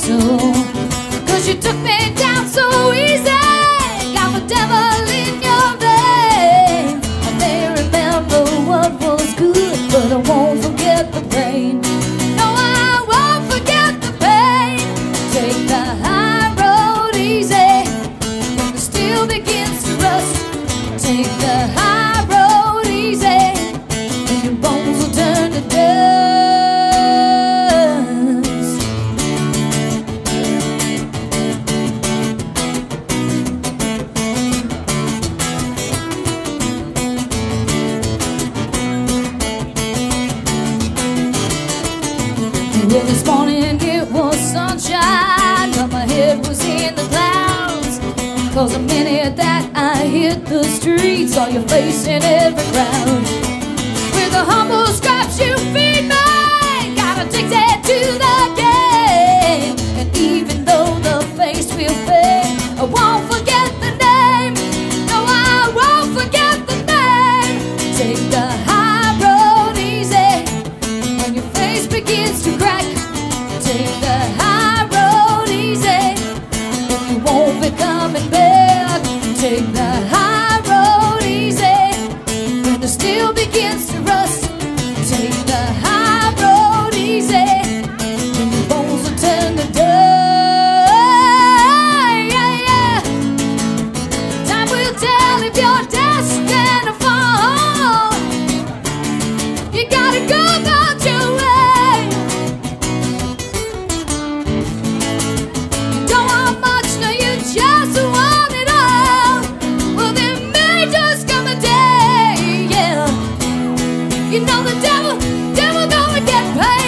soul. 'Cause you took me down so easy, got the devil in your vein. I may remember what was good, but I won't forget the pain. No, I won't forget the pain. Take the high road easy when the steel begins to rust. Take the high road easy and your bones will turn to dust. Well, this morning it was sunshine, but my head was in the clouds. 'Cause the minute that I hit the streets, saw your face in every crowd. With the humble scraps you feed me, got addicted to the game. And even though the face will fade, I won't forget the name. No, I won't forget the name. Take the high road easy when your face begins to crack. Take the high road easy and you won't be coming back. Take the high road easy when the steel begins to rust. Take the high road easy and your bones will turn to dust. Yeah, yeah. Time will tell if you're destined to fall. You gotta go about your way. You don't want much, no, you just want it all. Well, there may just come a day, yeah. You know the devil gonna get paid.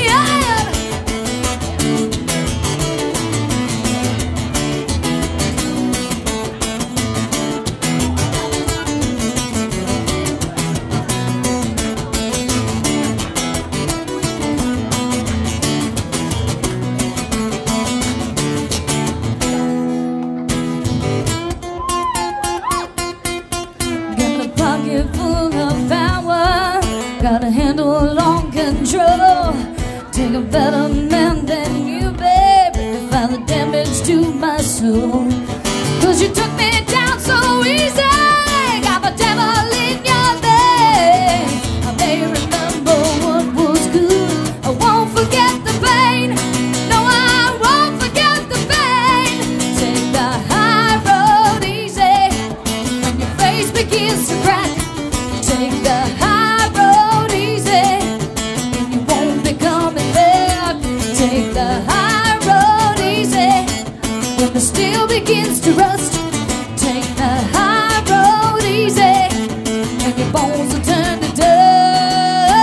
Got a pocket full of power, got a handle on control. Take a better man than you, baby, to find the damage to my soul. 'Cause you took me down so easy, got the devil in your vein. I may remember what was good, I won't forget the pain. No, I won't forget the pain. Take the high road easy when your face begins to crack. Take the high road easy and you won't be coming back. Take the high road easy when the steel begins to rust. Take the high road easy and your bones will turn to dust.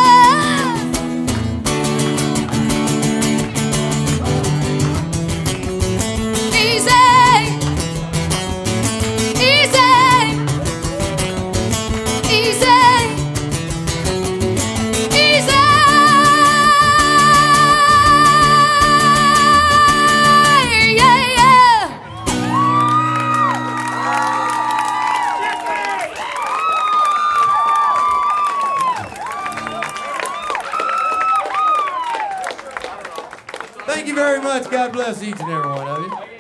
Easy, easy, easy, easy. Yeah, yeah. Thank you very much. God bless each and every one of you.